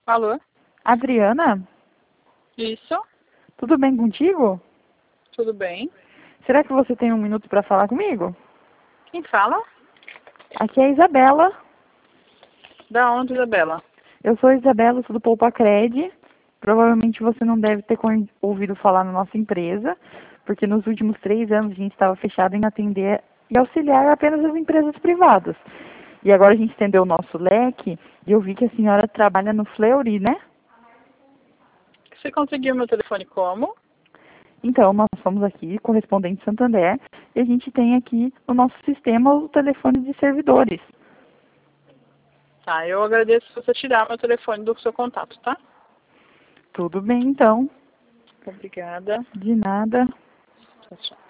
Alô? Adriana, Isso? tudo bem contigo? Tudo bem? Será que você tem um minuto para falar comigo? Quem fala? Aqui é a Isabela. Da onde, Isabela? Eu sou a Isabela, sou do Poupacred. Provavelmente você não deve ter ouvido falar na nossa empresa, porque nos últimos 3 anos a gente estava fechado em atender e auxiliar apenas as empresas privadas. E agora a gente estendeu o nosso leque e eu vi que a senhora trabalha no Fleury, né? Você conseguiu meu telefone como? Então, nós somos aqui, correspondente Santander, e a gente tem aqui no nosso sistema o telefone de servidores. Tá, eu agradeço se você tirar meu telefone do seu contato, tá? Tudo bem, então. Obrigada. De nada. Tchau, tchau.